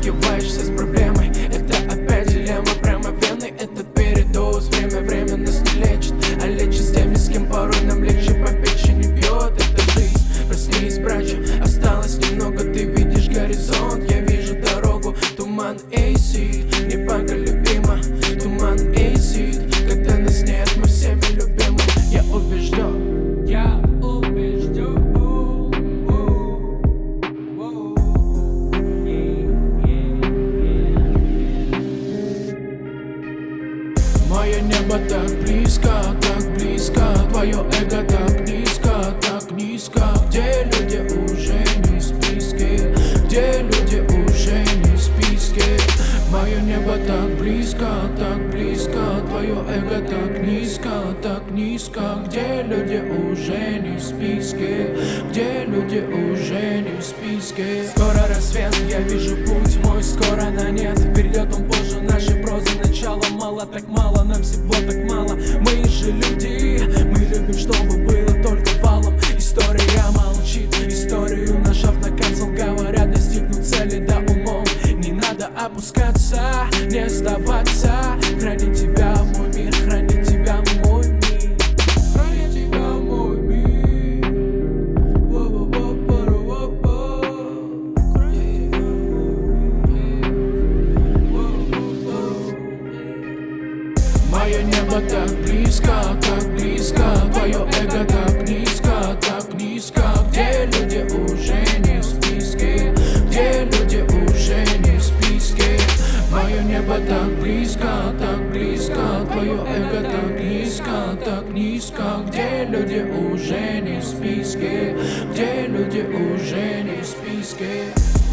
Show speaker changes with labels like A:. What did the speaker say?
A: сталкиваешься с проблемой. Это опять дилемма, прямо вены. Это передоз, время нас не лечит, а лечит с теми, с кем порой нам легче по печени бьет. Это жизнь, проснись, братья, осталось немного. Ты видишь горизонт, я вижу дорогу. Туман эйсид, непоколебимо. Туман эйсид, когда нас нет, мы всеми любимы. Я убежден, я убежден. Мое небо так близко, твое эго так низко. Где люди уже не в списке, где люди уже не в списке. Мое небо так близко, твое эго так низко. Где люди уже не в списке, где люди уже не в списке. Скоро рассвет, я вижу путь мой, скоро на нет. Перейдет он позже нашей прозы начало. Мало так мало, нам всего так мало. Мы же люди, мы любим, чтобы было только валом. История молчит, историю нажав на канцел, говорят, достигнут цели, да умом. Не надо опускаться, не сдаваться. Храни тебя мой мир, храни тебя мой мир, храни тебя мой мир. Мое небо так близко, твое эго так низко. Где люди уже не в списке, где люди уже не в списке. Мое небо так близко, твое эго так низко. Где люди уже не в списке, где люди уже не в списке.